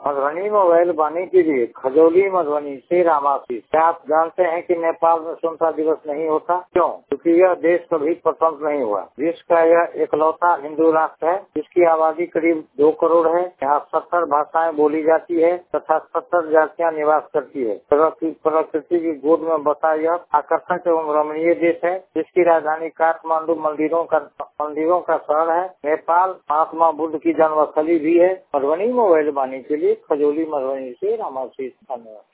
Madhubani mobile वाणी के लिए खजौली मधुबनी से रामाशीष। क्या आप जानते हैं कि नेपाल में स्वतंत्रता दिवस नहीं होता? क्यों? क्योंकि यह देश कभी स्वतंत्र नहीं हुआ। विश्व का यह इकलौता हिंदू राष्ट्र है जिसकी आबादी करीब 2 करोड़ है। यहाँ 70 भाषाएं बोली जाती है तथा 70 जातियाँ निवास करती है। प्रकृति की गोद में बसा यह आकर्षक एवं रमणीय देश है जिसकी राजधानी काठमांडू मंदिरों का शहर है। नेपाल महात्मा बुद्ध की जन्मस्थली भी है। मधुबनी मोबाइल वाणी के लिए खजौली मधुबनी से रामाशीष। धन्यवाद।